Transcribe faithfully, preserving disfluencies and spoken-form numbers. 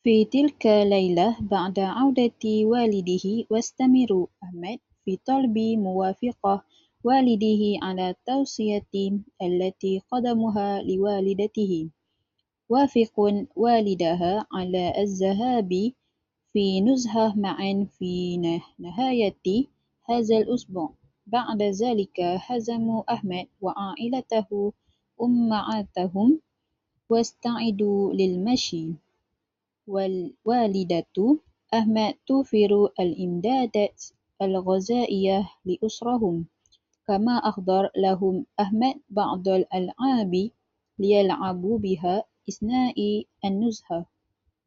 في تلك الليلة بعد عودة والده واستمر أحمد في طلب موافقة والده على التوصية التي قدمها لوالدته. وافق والدها على الذهاب في نزهة معا في نهاية هذا الأسبوع. بعد ذلك هزموا أحمد وعائلته أمهاتهم واستعدوا للمشي. والوالدة أحمد توفر الإمدادات الغذائية لأسرهم، كما أحضر لهم أحمد بعض الألعاب ليلعبوا بها أثناء النزهة.